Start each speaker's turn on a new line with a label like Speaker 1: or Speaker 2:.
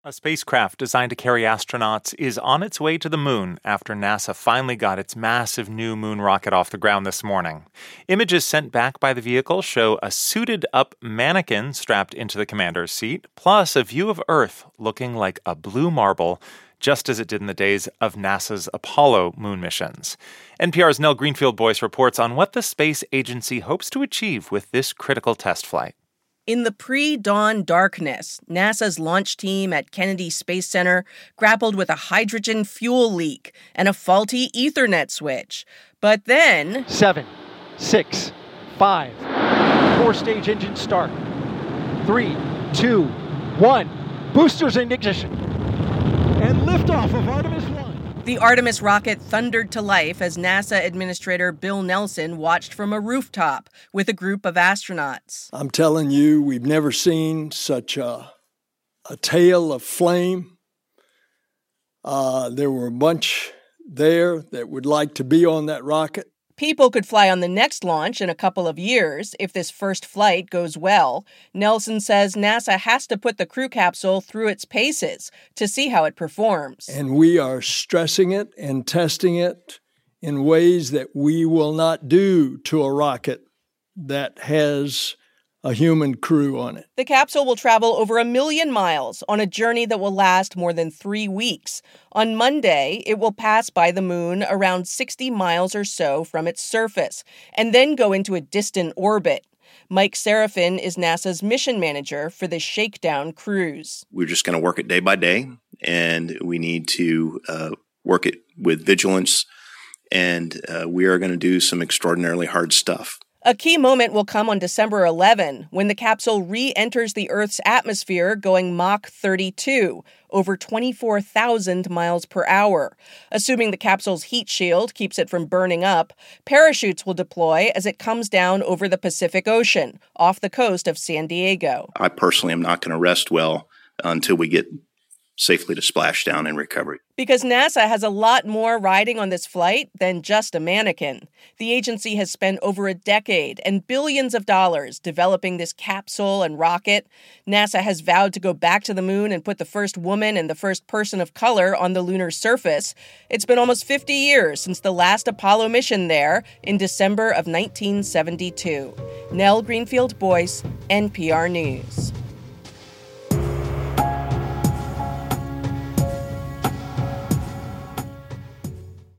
Speaker 1: A spacecraft designed to carry astronauts is on its way to the moon after NASA finally got its massive new moon rocket off the ground this morning. Images sent back by the vehicle show a suited-up mannequin strapped into the commander's seat, plus a view of Earth looking like a blue marble, just as it did in the days of NASA's Apollo moon missions. NPR's Nell Greenfield-Boyce reports on what the space agency hopes to achieve with this critical test flight.
Speaker 2: In the pre-dawn darkness, NASA's launch team at Kennedy Space Center grappled with a hydrogen fuel leak and a faulty Ethernet switch. But then...
Speaker 3: 7, 6, 5, 4-stage engine start. 3, 2, 1. Boosters in ignition. And liftoff of Artemis 1.
Speaker 2: The Artemis rocket thundered to life as NASA Administrator Bill Nelson watched from a rooftop with a group of astronauts.
Speaker 4: I'm telling you, we've never seen such a tail of flame. There were a bunch there that would like to be on that rocket.
Speaker 2: People could fly on the next launch in a couple of years if this first flight goes well. Nelson says NASA has to put the crew capsule through its paces to see how it performs.
Speaker 4: And we are stressing it and testing it in ways that we will not do to a rocket that has a human crew on it.
Speaker 2: The capsule will travel over 1 million miles on a journey that will last more than 3 weeks. On Monday, it will pass by the moon around 60 miles or so from its surface, and then go into a distant orbit. Mike Serafin is NASA's mission manager for the Shakedown cruise.
Speaker 5: We're just going to work it day by day, and we need to work it with vigilance, and we are going to do some extraordinarily hard stuff.
Speaker 2: A key moment will come on December 11, when the capsule re-enters the Earth's atmosphere going Mach 32, over 24,000 miles per hour. Assuming the capsule's heat shield keeps it from burning up, parachutes will deploy as it comes down over the Pacific Ocean, off the coast of San Diego.
Speaker 5: I personally am not going to rest well until we get safely to splashdown and recovery.
Speaker 2: Because NASA has a lot more riding on this flight than just a mannequin. The agency has spent over a decade and billions of dollars developing this capsule and rocket. NASA has vowed to go back to the moon and put the first woman and the first person of color on the lunar surface. It's been almost 50 years since the last Apollo mission there in December of 1972. Nell Greenfield-Boyce, NPR News.